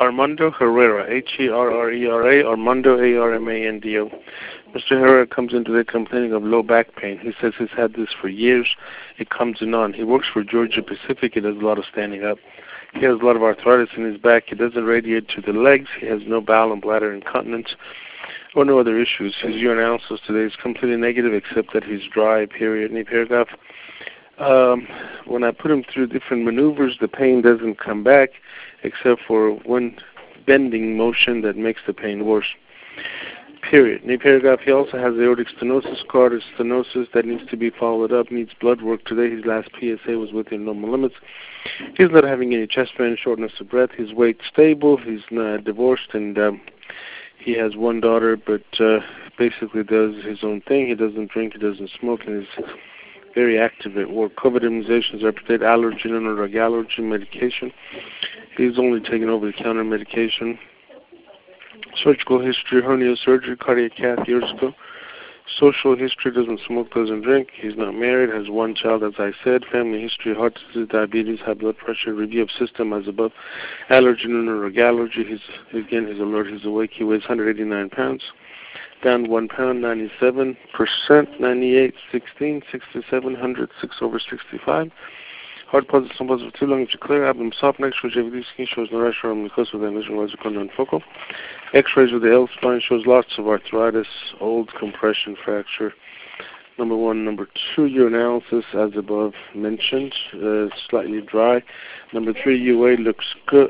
Armando Herrera, Herrera, Armando, Armando. Mr. Herrera comes in today complaining of low back pain. He says he's had this for years. It comes and on. He works for Georgia Pacific. He does a lot of standing up. He has a lot of arthritis in his back. It doesn't radiate to the legs. He has no bowel and bladder incontinence or no other issues. His urinalysis today is completely negative except that he's dry, period. Any paragraph. When I put him through different maneuvers, the pain doesn't come back except for one bending motion that makes the pain worse. Period. New paragraph. He also has aortic stenosis, cardiac stenosis that needs to be followed up, needs blood work today. His last PSA was within normal limits. He's not having any chest pain, shortness of breath. His weight stable. He's not divorced, and he has one daughter, but basically does his own thing. He doesn't drink, he doesn't smoke, and is very active at work. COVID immunizations, update, allergen and drug allergy medication. He's only taking over-the-counter medication. Surgical history, hernia surgery, cardiac cath years ago. Social history, doesn't smoke, doesn't drink. He's not married, has one child, as I said. Family history, heart disease, diabetes, high blood pressure. Review of system as above. Allergen and drug allergy. He's alert, he's awake. He weighs 189 pounds. Down 1 pound, 97%, 98, 16, 67, 100, 6/65. Heart positive, some positive, too long to clear. Abdomen soft, neck shows JVD skin, shows no rash or mucosa with lesion, logical non-focal. X-rays of the L spine shows lots of arthritis, old compression fracture. Number 1. Number 2, urinalysis, as above mentioned, slightly dry. Number 3, UA looks good.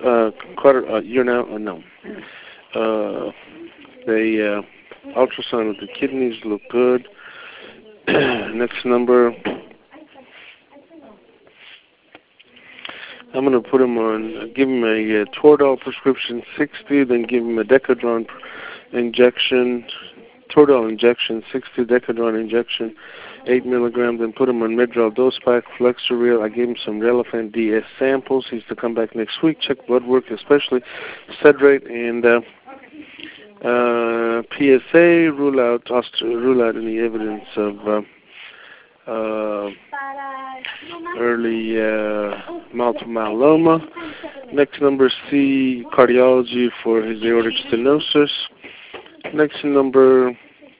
The ultrasound of the kidneys look good. Next number. I'm going to put him on, give him a Toradol prescription 60, then give him a Decadron injection, Toradol injection 60, Decadron injection 8 milligrams, then put him on Midral dose pack, Flexeril. I gave him some Relafan DS samples. He's to come back next week, check blood work, especially Cedrate and PSA, rule out any evidence of early multiple myeloma. Next number C, cardiology for his aortic stenosis. Next number,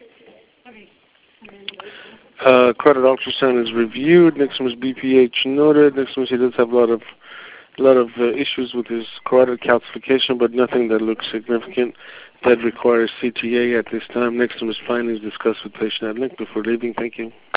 carotid ultrasound is reviewed. Next one is BPH noted. Next one, he does have a lot of issues with his carotid calcification, but nothing that looks significant that requires CTA at this time. Next one is findings discussed with patient at link before leaving. Thank you.